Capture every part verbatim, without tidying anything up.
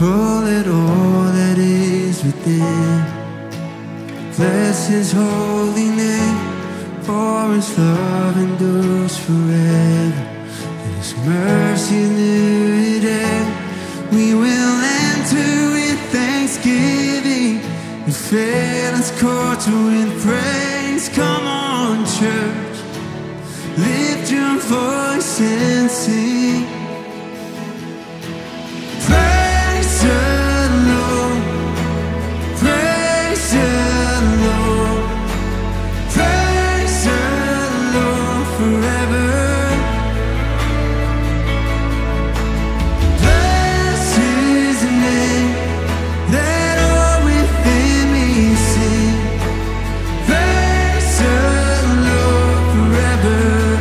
Oh, let all that is within bless His holy name, for His love endures forever, and His mercy is new today. We will enter with thanksgiving and fill His courts with praise. Come on, church, lift your voice and sing. Praise the Lord, praise the Lord, praise the Lord forever. Bless His name, let all within me sing. Praise the Lord forever.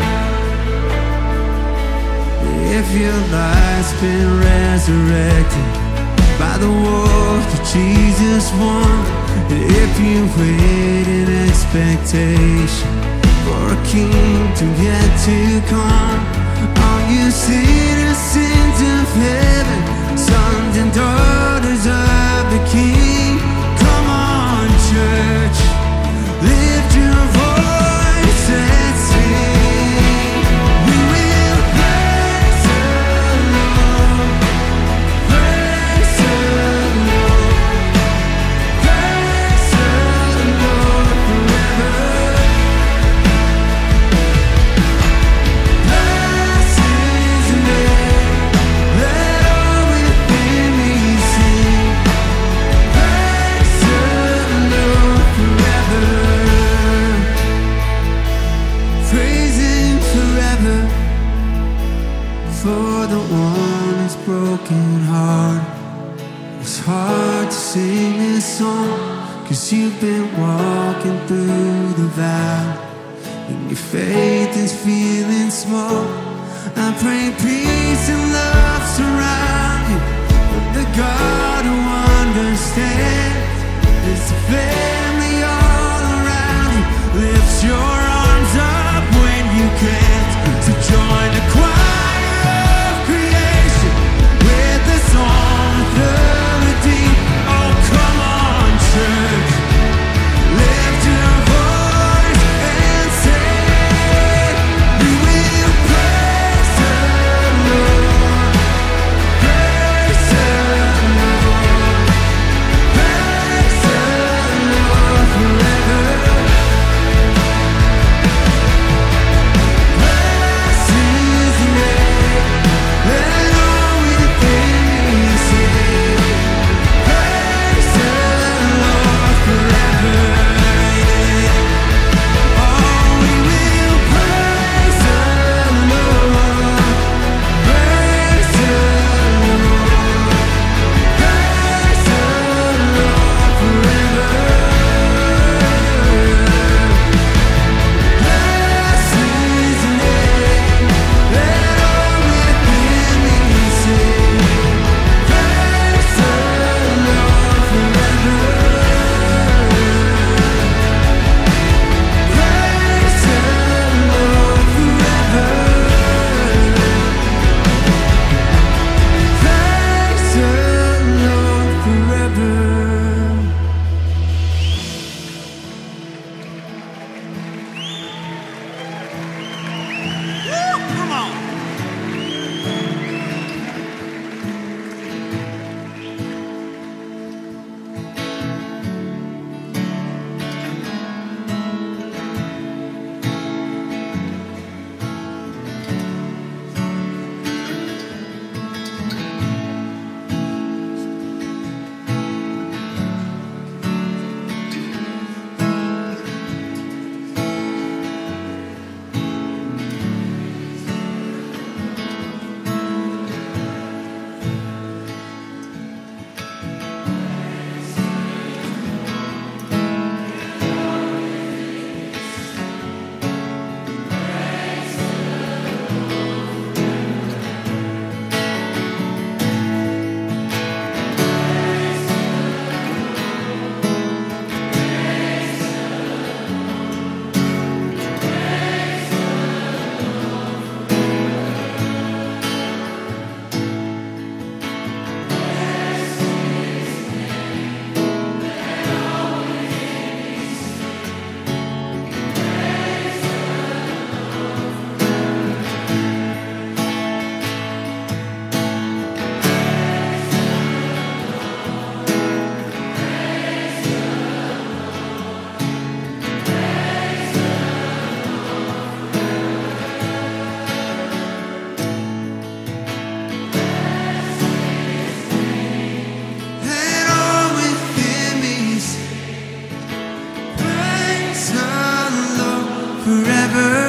If your life's been resurrected by the war that Jesus won, and if you wait in expectation for a kingdom yet to come, all you citizens of heaven, sons and daughters of the King, come on, church, lift your voice and sing. We will praise the Lord, praise the Lord, praise the Lord forever. Bless His name, let all within me sing. Praise the Lord forever. Praise Him forever, for the one who's broken heart. It's hard to sing this song, 'cause you've been walking through the valley and your faith is feeling small. I pray peace and love surround you, but the God who understands is the family all around you. Lift your arms up when you can't, to join the choir of creation with the song of the redeemed. Oh, come on, church, lift your voice and sing. We will praise the Lord, praise the Lord, praise the Lord forever. Bless never